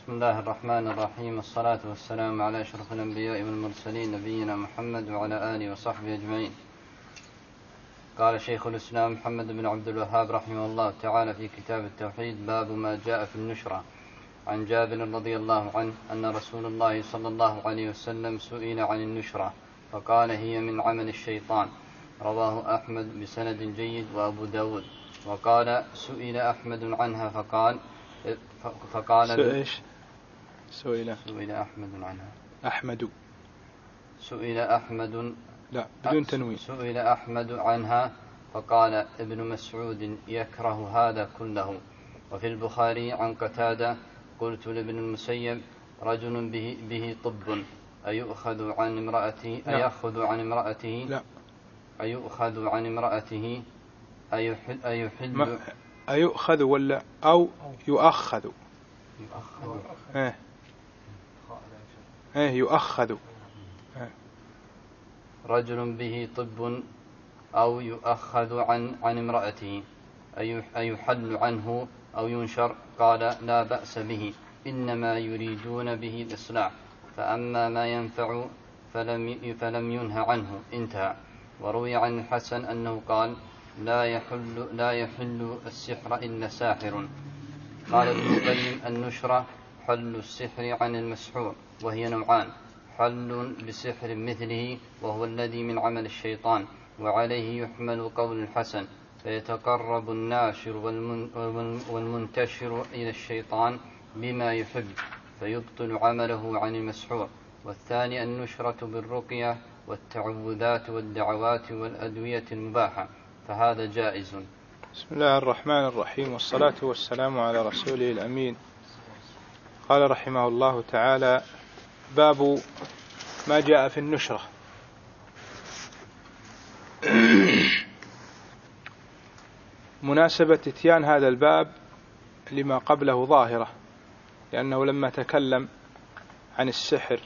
بسم الله الرحمن الرحيم، والصلاة والسلام على أشرف الأنبياء والمرسلين نبينا محمد وعلى آله وصحبه أجمعين. قال شيخ الإسلام محمد بن عبد الوهاب رحمه الله تعالى في كتاب التوحيد: باب ما جاء في النشرة. عن جابر رضي الله عنه أن رسول الله صلى الله عليه وسلم سئل عن النشرة فقال: هي من عمل الشيطان. رواه أحمد بسند جيد وأبو داود. وقال: سئل أحمد عنها فقال سئل أحمد عنها. سئل أحمد لا بدون تنوين. سئل أحمد عنها فقال: ابن مسعود يكره هذا كله. وفي البخاري عن قتادة: قلت لابن المسيب: رجل به طب أيؤخذ عن امرأته أيؤخذ عن امرأته أيحل أيؤخذ ولا أو يؤخذ؟ يؤخذ. رجل به طب أو يؤخذ عن امرأته أيحل عنه أو ينشر؟ قال: لا بأس به، إنما يريدون به الإصلاح، فأما ما ينفع فلم ينه عنه. انتهى. وروي عن الحسن أنه قال: لا يحل السحر إلا ساحر. قال ابن القيم: النشرة حل السحر عن المسحور، وهي نوعان: حل بسحر مثله وهو الذي من عمل الشيطان، وعليه يحمل قول الحسن: فيتقرب الناشر والمنتشر إلى الشيطان بما يحب فيبطل عمله عن المسحور. والثاني النشرة بالرقية والتعوذات والدعوات والأدوية المباحة، فهذا جائز. بسم الله الرحمن الرحيم، والصلاة والسلام على رسوله الأمين. قال رحمه الله تعالى: باب ما جاء في النشرة. مناسبة اتيان هذا الباب لما قبله ظاهرة، لأنه لما تكلم عن السحر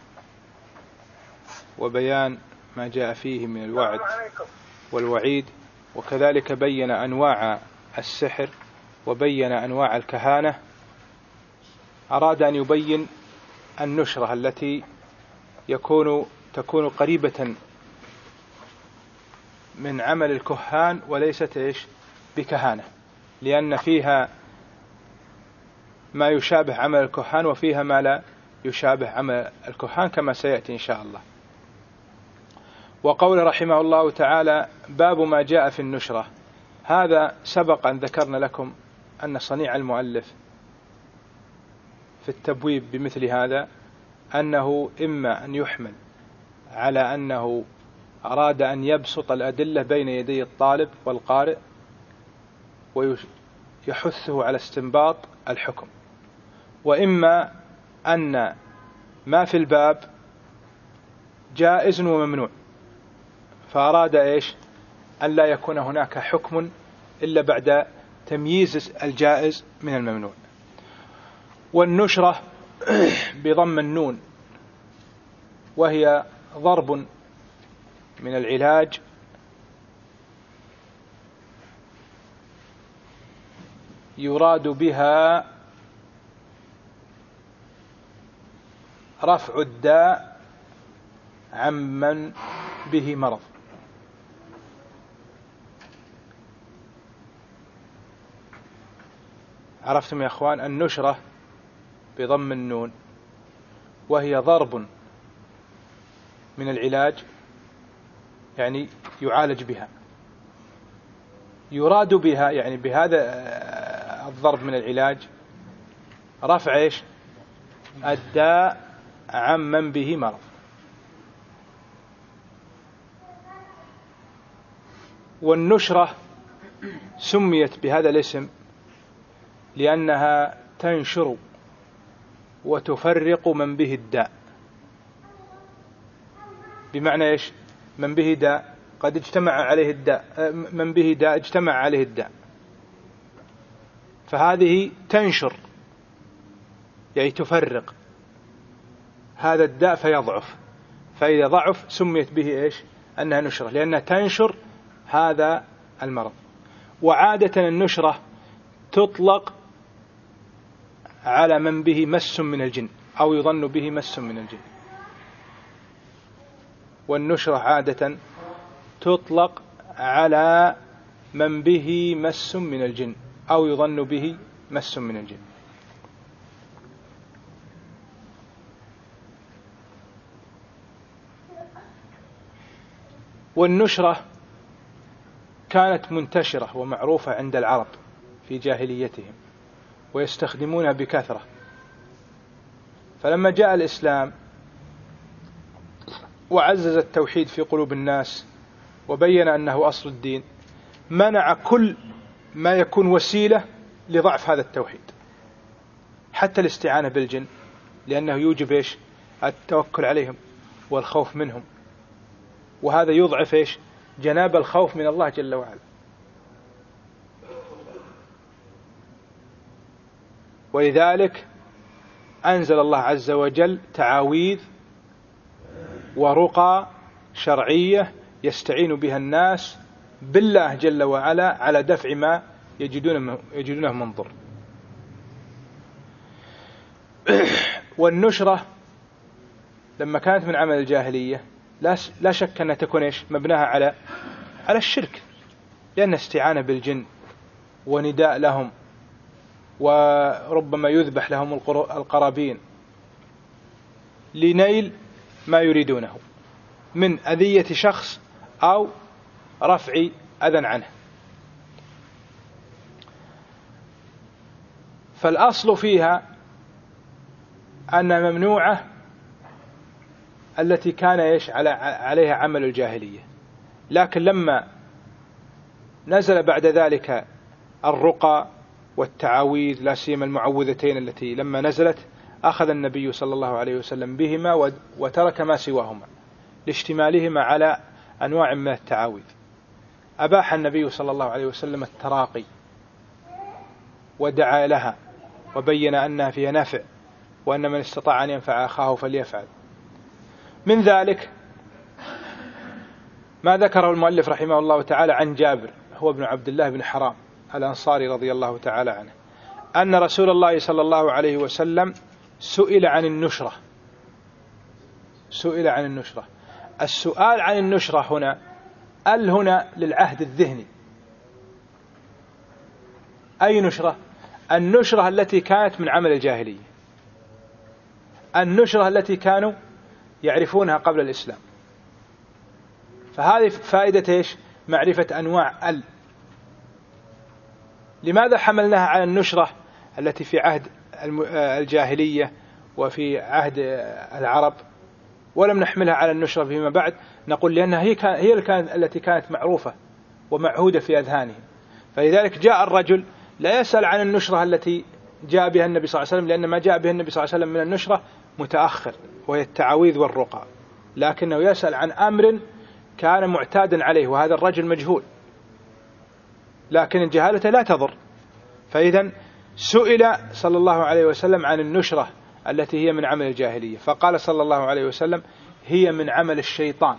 وبيان ما جاء فيه من الوعد والوعيد، وكذلك بين أنواع السحر وبين أنواع الكهانة، أراد أن يبين النشرة التي تكون قريبة من عمل الكهان وليست بكهانة، لأن فيها ما يشابه عمل الكهان وفيها ما لا يشابه عمل الكهان كما سيأتي إن شاء الله. وقول رحمه الله تعالى: باب ما جاء في النشرة، هذا سبق أن ذكرنا لكم أن صنيع المؤلف في التبويب بمثل هذا أنه إما أن يحمل على أنه أراد أن يبسط الأدلة بين يدي الطالب والقارئ ويحثه على استنباط الحكم، وإما أن ما في الباب جائز وممنوع، فأراد أن لا يكون هناك حكم إلا بعد تمييز الجائز من الممنوع. والنشرة بضم النون، وهي ضرب من العلاج يراد بها رفع الداء عمن به مرض. عرفتم يا أخوان؟ النشرة بضم النون وهي ضرب من العلاج، يعني يعالج بها، يراد بها يعني بهذا الضرب من العلاج رفع الداء عمن به مرض. والنشرة سميت بهذا الاسم لأنها تنشر وتفرق من به الداء. بمعنى من به داء قد اجتمع عليه الداء، من به داء اجتمع عليه الداء، فهذه تنشر يعني تفرق هذا الداء فيضعف، فإذا ضعف سميت به أنها نشرة، لأنها تنشر هذا المرض. وعادة النشرة تطلق على من به مس من الجن أو يظن به مس من الجن. والنشرة عادة تطلق على من به مس من الجن أو يظن به مس من الجن. والنشرة كانت منتشرة ومعروفة عند العرب في جاهليتهم ويستخدمونها بكثرة، فلما جاء الإسلام وعزز التوحيد في قلوب الناس وبين أنه أصل الدين، منع كل ما يكون وسيلة لضعف هذا التوحيد، حتى الاستعانة بالجن، لأنه يوجب التوكل عليهم والخوف منهم، وهذا يضعف جناب الخوف من الله جل وعلا. ولذلك أنزل الله عز وجل تعاويذ ورقى شرعية يستعين بها الناس بالله جل وعلا على دفع ما يجدونه من ضر. والنشرة لما كانت من عمل الجاهلية لا شك أنها تكون مبناها على الشرك، لأن استعانة بالجن ونداء لهم وربما يذبح لهم القرابين لنيل ما يريدونه من أذية شخص أو رفع أذى عنه. فالأصل فيها أن ممنوعة التي كان عليها عمل الجاهلية، لكن لما نزل بعد ذلك الرقى والتعاويذ، لا سيما المعوذتين التي لما نزلت أخذ النبي صلى الله عليه وسلم بهما وترك ما سواهما لاشتمالهما على أنواع من التعاويذ. أباح النبي صلى الله عليه وسلم التراقي ودعا لها وبين أنها فيها نفع، وأن من استطاع أن ينفع أخاه فليفعل. من ذلك ما ذكره المؤلف رحمه الله تعالى عن جابر هو ابن عبد الله بن حرام الأنصاري رضي الله تعالى عنه أن رسول الله صلى الله عليه وسلم سئل عن النشرة. السؤال عن النشرة هنا للعهد الذهني. أي نشرة؟ النشرة التي كانت من عمل الجاهلية، النشرة التي كانوا يعرفونها قبل الإسلام. فهذه فائدة معرفة أنواع لماذا حملناها على النشرة التي في عهد الجاهلية وفي عهد العرب ولم نحملها على النشرة فيما بعد؟ نقول لأنها هي التي كانت معروفة ومعهودة في أذهانهم. فلذلك جاء الرجل لا يسأل عن النشرة التي جاء بها النبي صلى الله عليه وسلم، لأن ما جاء بها النبي صلى الله عليه وسلم من النشرة متأخر وهي التعاويذ والرقى، لكنه يسأل عن أمر كان معتادا عليه وهذا الرجل مجهول، لكن الجهالة لا تضر. فإذا سئل صلى الله عليه وسلم عن النشرة التي هي من عمل الجاهلية، فقال صلى الله عليه وسلم هي من عمل الشيطان.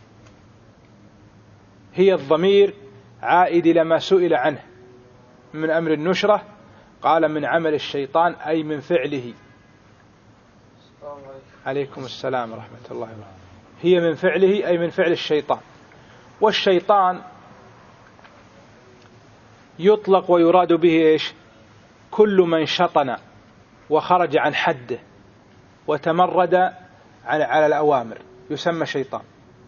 هي الضمير عائد إلى ما سئل عنه من أمر النشرة، قال من عمل الشيطان أي من فعله. عليكم السلام ورحمة الله وبركاته. هي من فعله أي من فعل الشيطان. والشيطان يطلق ويراد به كل من شطن وخرج عن حده وتمرد على الأوامر يسمى شيطان.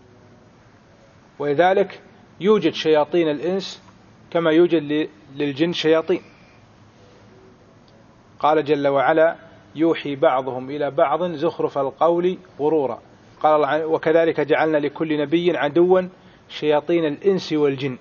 ولذلك يوجد شياطين الإنس كما يوجد للجن شياطين. قال جل وعلا يوحي بعضهم إلى بعض زخرف القول غرورا. قال وكذلك جعلنا لكل نبي عدوا شياطين الإنس والجن.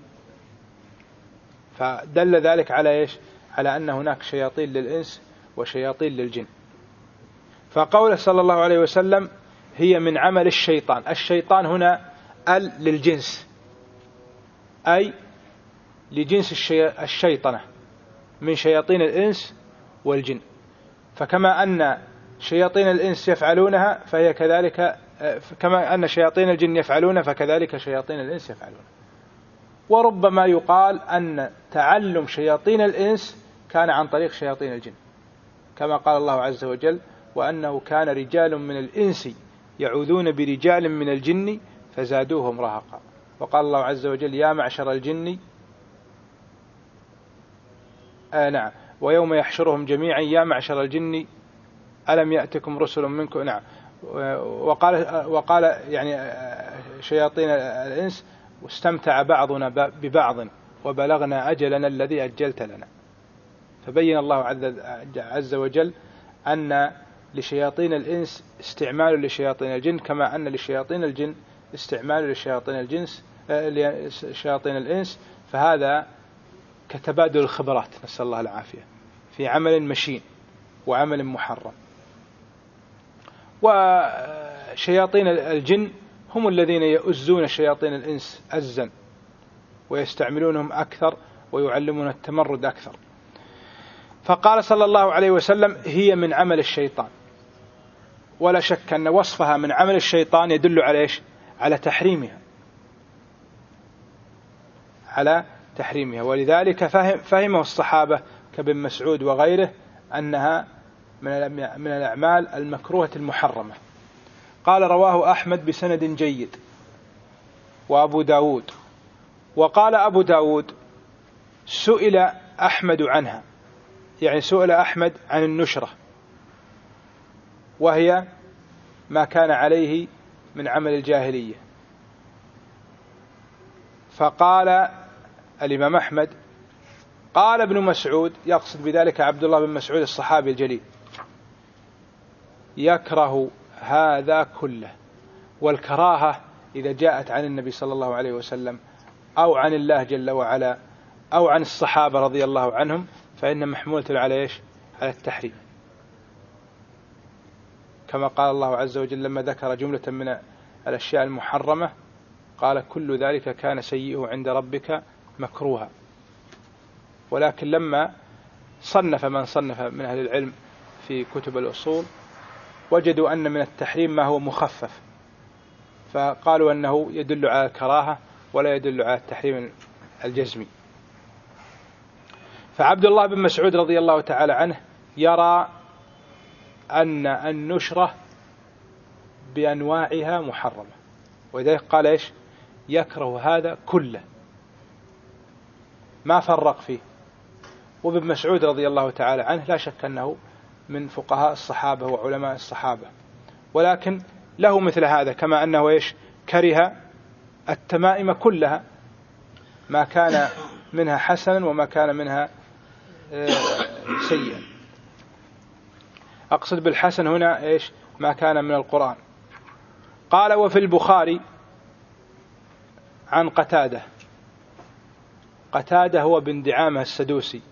فدل ذلك على على أن هناك شياطين للإنس وشياطين للجن. فقول صلى الله عليه وسلم هي من عمل الشيطان. الشيطان هنا للجنس أي لجنس الشيطنة من شياطين الإنس والجن. فكما أن شياطين الإنس يفعلونها فهي كذلك، كما أن شياطين الجن يفعلون فكذلك شياطين الإنس يفعلون. وربما يقال أن تعلم شياطين الإنس كان عن طريق شياطين الجن، كما قال الله عز وجل: وأنه كان رجال من الإنس يعوذون برجال من الجن فزادوهم رهقا. وقال الله عز وجل: يا معشر الجن نعم، ويوم يحشرهم جميعا يا معشر الجن ألم يأتكم رسل منكم. نعم. وقال يعني شياطين الإنس: واستمتع بعضنا ببعض وبلغنا أجلنا الذي أجلت لنا. فبين الله عز وجل أن لشياطين الإنس استعمال لشياطين الجن، كما أن لشياطين الجن استعمال لشياطين الإنس. فهذا كتبادل الخبرات، نسأل الله العافية، في عمل مشين وعمل محرم. وشياطين الجن هم الذين يؤزون شياطين الإنس أزا ويستعملونهم أكثر ويعلمون التمرد أكثر. فقال صلى الله عليه وسلم: هي من عمل الشيطان. ولا شك أن وصفها من عمل الشيطان يدل على إيش؟ على تحريمها، على تحريمها. ولذلك فهمه الصحابة كابن مسعود وغيره أنها من الأعمال المكروهة المحرمة. قال: رواه أحمد بسند جيد وأبو داود. وقال أبو داود: سئل أحمد عنها، يعني سئل أحمد عن النشرة، وهي ما كان عليه من عمل الجاهلية. فقال الإمام أحمد: قال ابن مسعود، يقصد بذلك عبد الله بن مسعود الصحابي الجليل، يكره هذا كله. والكراهة إذا جاءت عن النبي صلى الله عليه وسلم أو عن الله جل وعلا أو عن الصحابة رضي الله عنهم فإن محمولة على إيش؟ على التحريم. كما قال الله عز وجل لما ذكر جملة من الأشياء المحرمة قال: كل ذلك كان سيئه عند ربك مكروها. ولكن لما صنف من صنف من أهل العلم في كتب الأصول وجدوا أن من التحريم ما هو مخفف، فقالوا أنه يدل على الكراهة ولا يدل على التحريم الجزمي. فعبد الله بن مسعود رضي الله تعالى عنه يرى أن النشرة بأنواعها محرمة، وذلك قال إيش؟ يكره هذا كله، ما فرق فيه. وابن مسعود رضي الله تعالى عنه لا شك أنه من فقهاء الصحابة وعلماء الصحابة، ولكن له مثل هذا، كما أنه إيش؟ كره التمائم كلها، ما كان منها حسنا وما كان منها سيئا. أقصد بالحسن هنا إيش؟ ما كان من القرآن. قال: وفي البخاري عن قتادة. قتادة هو بن دعامة السدوسي.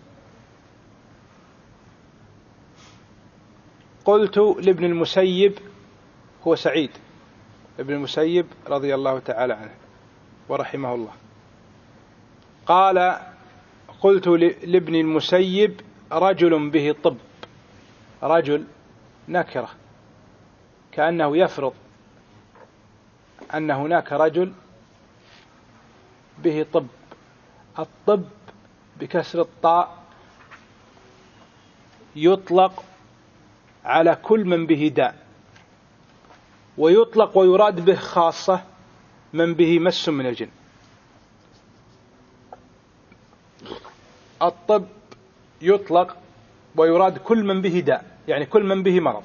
قلت لابن المسيب، هو سعيد ابن المسيب رضي الله تعالى عنه ورحمه الله، قال: قلت لابن المسيب: رجل به طب. رجل نكرة، كأنه يفرض أن هناك رجل به طب. الطب بكسر الطاء يطلق على كل من به داء، ويطلق ويراد به خاصة من به مس من الجن. الطب يطلق ويراد كل من به داء، يعني كل من به مرض،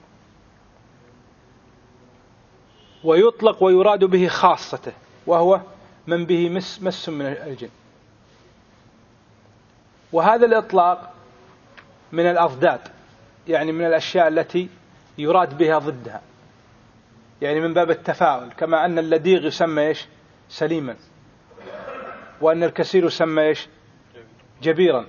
ويطلق ويراد به خاصته وهو من به مس من الجن. وهذا الإطلاق من الأضداد، يعني من الأشياء التي يراد بها ضدها، يعني من باب التفاؤل، كما أن اللديغ يسمى إيش؟ سليما، وأن الكثير يسمى إيش؟ جبيرا.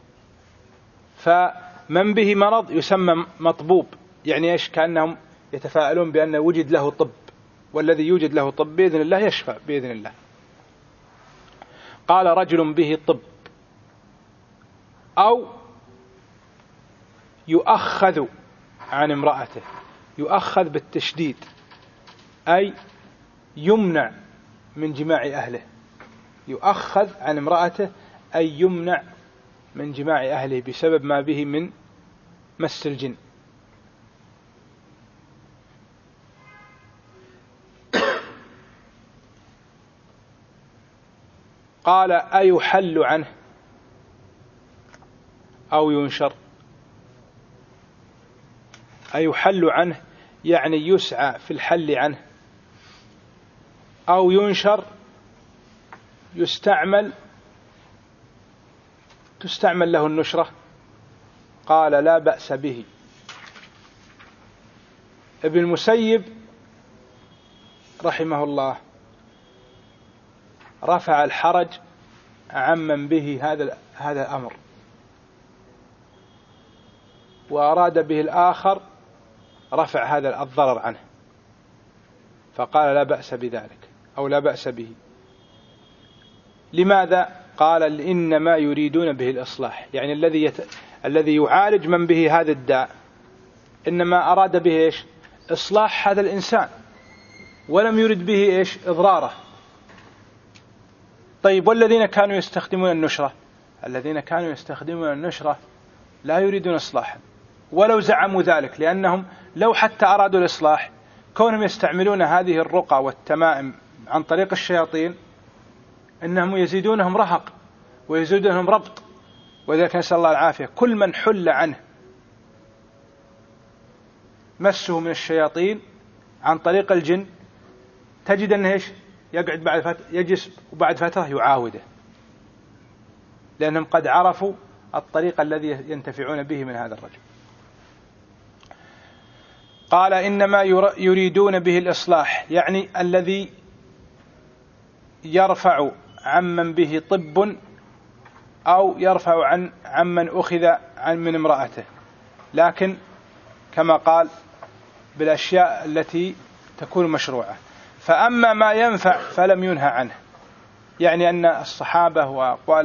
فمن به مرض يسمى مطبوب، يعني إيش؟ كأنهم يتفاءلون بأن وجد له طب، والذي يوجد له طب بإذن الله يشفى بإذن الله. قال: رجل به طب، أو يؤخذ عن امرأته. يؤخذ بالتشديد، أي يمنع من جماع أهله. يؤخذ عن امرأته أي يمنع من جماع أهله بسبب ما به من مس الجن. قال أيحل عنه أو ينشر؟ أيحل عنه يعني يسعى في الحل عنه، أو ينشر تستعمل له النشرة. قال لا بأس به. ابن المسيب رحمه الله رفع الحرج عمن به هذا الأمر، وأراد به الآخر رفع هذا الضرر عنه، فقال لا بأس بذلك أو لا بأس به. لماذا؟ قال إنما يريدون به الإصلاح، يعني الذي يعالج من به هذا الداء إنما أراد به إيش؟ إصلاح هذا الإنسان، ولم يرد به إيش؟ إضراره. طيب والذين كانوا يستخدمون النشرة؟ الذين كانوا يستخدمون النشرة لا يريدون إصلاحا ولو زعموا ذلك، لأنهم لو حتى أرادوا الإصلاح كونهم يستعملون هذه الرقى والتمائم عن طريق الشياطين إنهم يزيدونهم رهق ويزيدونهم ربط. وذلك نسأل الله العافية، كل من حل عنه مسه من الشياطين عن طريق الجن تجد أنه إيش؟ يقعد بعد فترة، يجلس وبعد فترة يعاوده، لأنهم قد عرفوا الطريق الذي ينتفعون به من هذا الرجل. قال إنما يريدون به الإصلاح، يعني الذي يرفع عمن به طب أو يرفع عمن أخذ من امرأته، لكن كما قال بالأشياء التي تكون مشروعة. فأما ما ينفع فلم ينهى عنه، يعني أن الصحابة وأقوال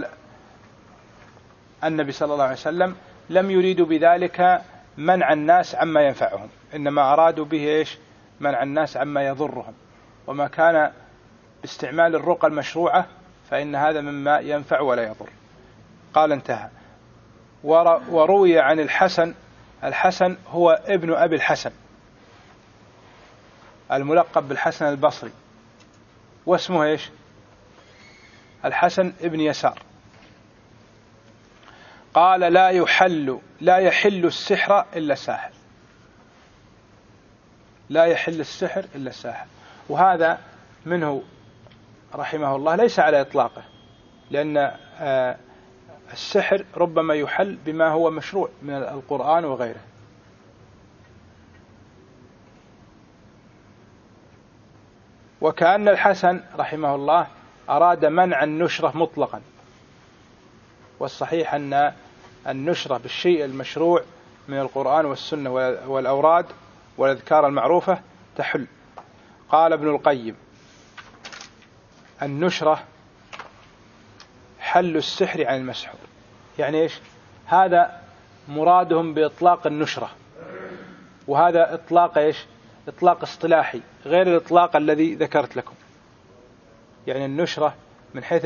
النبي صلى الله عليه وسلم لم يريدوا بذلك منع الناس عما ينفعهم، إنما أرادوا به إيش؟ منع الناس عما يضرهم. وما كان باستعمال الرقى المشروعة فإن هذا مما ينفع ولا يضر. قال انتهى. وروي عن الحسن هو ابن أبي الحسن الملقب بالحسن البصري، واسمه إيش؟ الحسن ابن يسار. قال لا يحل السحر إلا ساحر، لا يحل السحر إلا ساحر. وهذا منه رحمه الله ليس على إطلاقه، لأن السحر ربما يحل بما هو مشروع من القرآن وغيره. وكأن الحسن رحمه الله أراد منع النشرة مطلقا، والصحيح أن النشرة بالشيء المشروع من القرآن والسنة والأوراد والأذكار المعروفة تحل. قال ابن القيم النشرة حل السحر عن المسحور، يعني إيش؟ هذا مرادهم بإطلاق النشرة، وهذا إطلاق إيش؟ إطلاق اصطلاحي غير الإطلاق الذي ذكرت لكم. يعني النشرة من حيث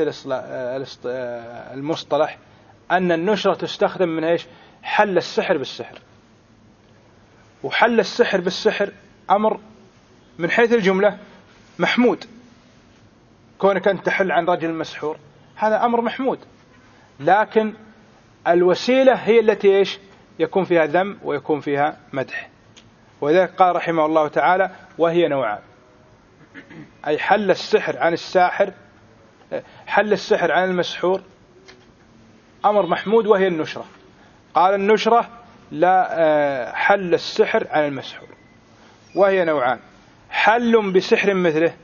المصطلح أن النشرة تستخدم من إيش؟ حل السحر بالسحر. وحل السحر بالسحر أمر من حيث الجملة محمود، كونك أنت تحل عن رجل مسحور هذا أمر محمود، لكن الوسيلة هي التي إيش؟ يكون فيها ذم ويكون فيها مدح. وذلك قال رحمه الله تعالى وهي نوعان، أي حل السحر عن الساحر، حل السحر عن المسحور أمر محمود وهي النشرة. قال النشرة لا حل السحر عن المسحور، وهي نوعان، حل بسحر مثله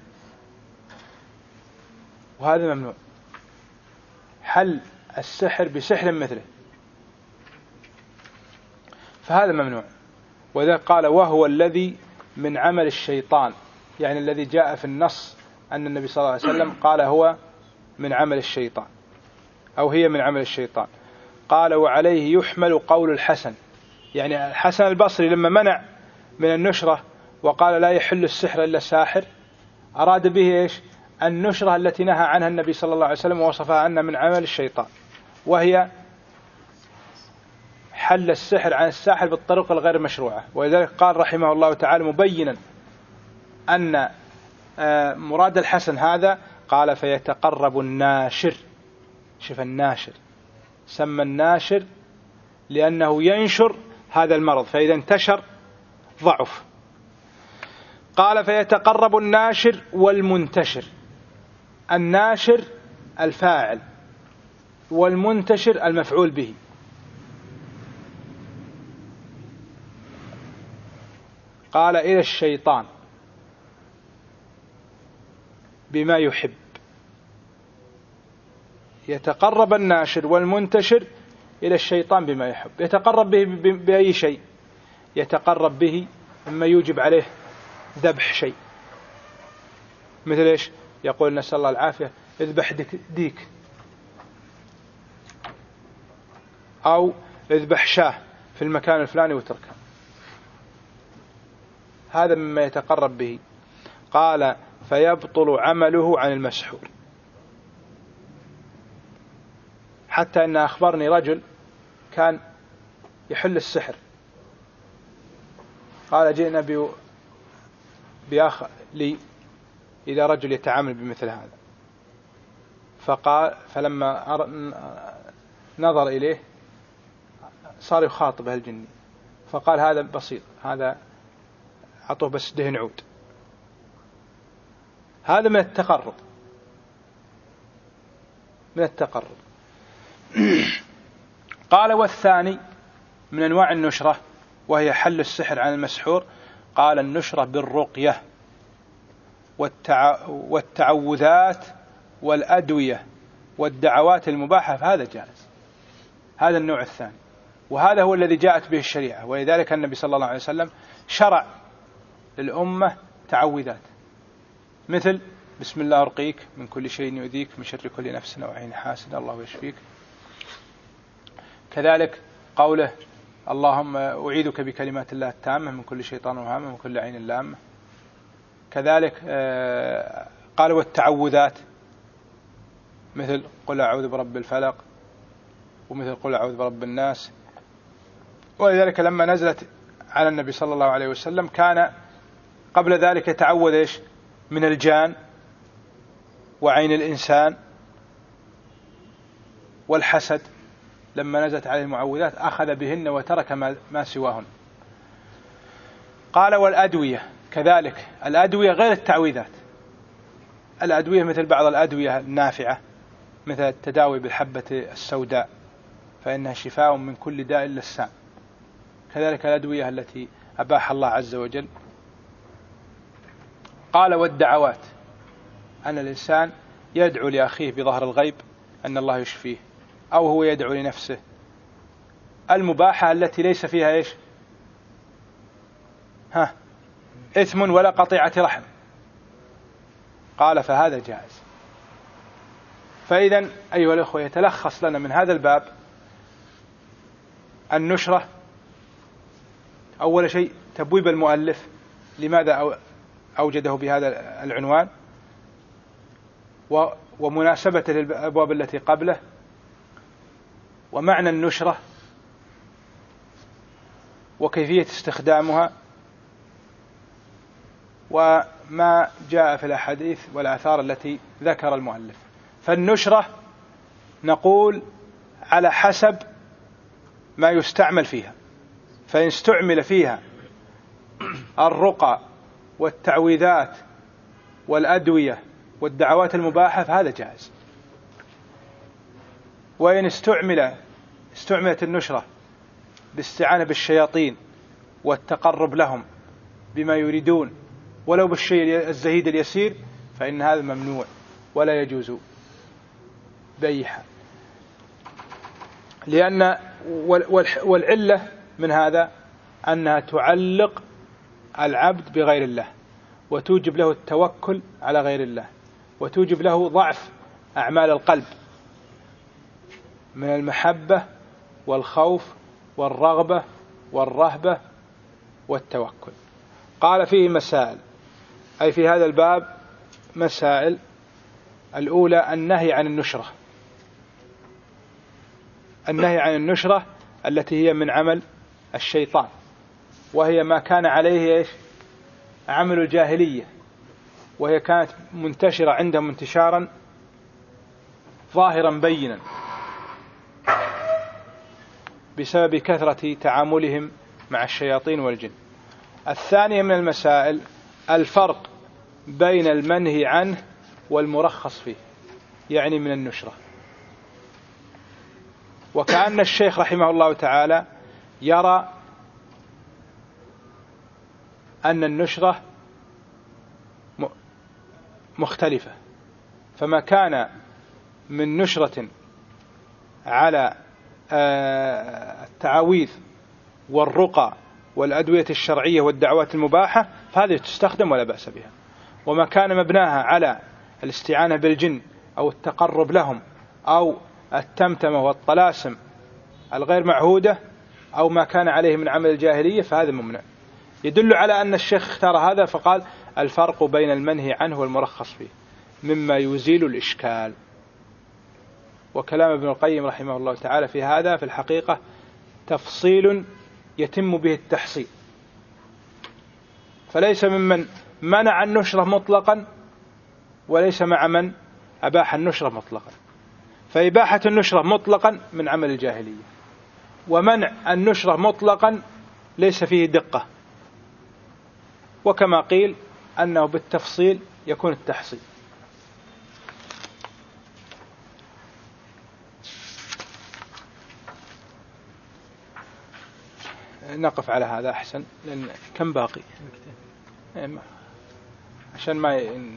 وهذا ممنوع، حل السحر بسحر مثله فهذا ممنوع. وذا قال وهو الذي من عمل الشيطان، يعني الذي جاء في النص أن النبي صلى الله عليه وسلم قال هو من عمل الشيطان أو هي من عمل الشيطان. قال وعليه يحمل قول الحسن، يعني الحسن البصري لما منع من النشرة وقال لا يحل السحر إلا الساحر أراد به إيش؟ النشرة التي نهى عنها النبي صلى الله عليه وسلم ووصفها أنها من عمل الشيطان، وهي حل السحر عن الساحر بالطرق الغير مشروعة. ولذلك قال رحمه الله تعالى مبينا أن مراد الحسن هذا، قال فيتقرب الناشر. شوف الناشر، سمى الناشر لأنه ينشر هذا المرض، فإذا انتشر ضعف. قال فيتقرب الناشر والمنتشر. الناشر الفاعل والمنتشر المفعول به. قال إلى الشيطان بما يحب. يتقرب الناشر والمنتشر إلى الشيطان بما يحب. يتقرب به بأي شيء؟ يتقرب به مما يوجب عليه ذبح شيء، مثل إيش؟ يقول نسأل الله العافية اذبح ديك، أو اذبح شاه في المكان الفلاني وتركها. هذا مما يتقرب به. قال فيبطل عمله عن المسحور. حتى أن أخبرني رجل كان يحل السحر، قال جئنا بأخ لي إلى رجل يتعامل بمثل هذا، فقال فلما نظر إليه صار يخاطبه الجني، فقال هذا بسيط، هذا أعطوه بس دهن عود. هذا من التقرب، من التقرب. قال والثاني من أنواع النشرة وهي حل السحر عن المسحور، قال النشرة بالرقية والتعوذات والأدوية والدعوات المباحة، فهذا جائز. هذا النوع الثاني، وهذا هو الذي جاءت به الشريعة. ولذلك النبي صلى الله عليه وسلم شرع للأمة تعوذات، مثل بسم الله أرقيك من كل شيء يؤذيك من شر كل نفس أو عين حاسد الله يشفيك. كذلك قوله اللهم أعيذك بكلمات الله التامة من كل شيطان وهامة ومن كل عين لامة. كذلك قال والتعوذات، مثل قل أعوذ برب الفلق، ومثل قل أعوذ برب الناس. ولذلك لما نزلت على النبي صلى الله عليه وسلم كان قبل ذلك يتعوذ إيش؟ من الجان وعين الإنسان والحسد. لما نزلت عليه المعوذات أخذ بهن وترك ما سواهن. قال والأدوية كذلك، الأدوية غير التعويذات. الأدوية مثل بعض الأدوية النافعة، مثل التداوي بالحبة السوداء فإنها شفاء من كل داء إلا السام. كذلك الأدوية التي أباح الله عز وجل. قال والدعوات، أن الإنسان يدعو لأخيه بظهر الغيب أن الله يشفيه، أو هو يدعو لنفسه. المباحة التي ليس فيها إيش؟ إثم ولا قطيعة رحم. قال فهذا جائز. فإذا أيها الأخوة يتلخص لنا من هذا الباب النشرة. أول شيء تبويب المؤلف لماذا أوجده بهذا العنوان، ومناسبة للأبواب التي قبله، ومعنى النشرة وكيفية استخدامها، وما جاء في الأحاديث والآثار التي ذكر المؤلف. فالنشرة نقول على حسب ما يستعمل فيها، فإن استعمل فيها الرقى والتعويذات والأدوية والدعوات المباحة فهذا جائز. وإن استعملت النشرة باستعانة بالشياطين والتقرب لهم بما يريدون ولو بالشيء الزهيد اليسير فإن هذا ممنوع ولا يجوز بأي حال. لأن والعلة من هذا أنها تعلق العبد بغير الله، وتوجب له التوكل على غير الله، وتوجب له ضعف أعمال القلب من المحبة والخوف والرغبة والرهبة والتوكل. قال فيه مسائل، أي في هذا الباب مسائل. الأولى النهي عن النشرة. النهي عن النشرة التي هي من عمل الشيطان، وهي ما كان عليه إيش؟ عمل الجاهلية، وهي كانت منتشرة عندهم انتشارا ظاهرا بينا بسبب كثرة تعاملهم مع الشياطين والجن. الثانية من المسائل الفرق بين المنهي عنه والمرخص فيه، يعني من النشرة. وكأن الشيخ رحمه الله تعالى يرى أن النشرة مختلفة، فما كان من نشرة على التعاويذ والرقى والأدوية الشرعية والدعوات المباحة فهذه تستخدم ولا بأس بها، وما كان مبناها على الاستعانة بالجن أو التقرب لهم أو التمتمة والطلاسم الغير معهودة أو ما كان عليه من عمل الجاهلية فهذا ممنوع. يدل على أن الشيخ اختار هذا فقال الفرق بين المنهي عنه والمرخص فيه مما يزيل الإشكال. وكلام ابن القيم رحمه الله تعالى في هذا في الحقيقة تفصيل يتم به التحصيل، فليس ممن منع النشرة مطلقا وليس مع من أباح النشرة مطلقا. فإباحة النشرة مطلقا من عمل الجاهلية، ومنع النشرة مطلقا ليس فيه دقة، وكما قيل أنه بالتفصيل يكون التحصيل. نقف على هذا أحسن، لأن كم باقي عشان ما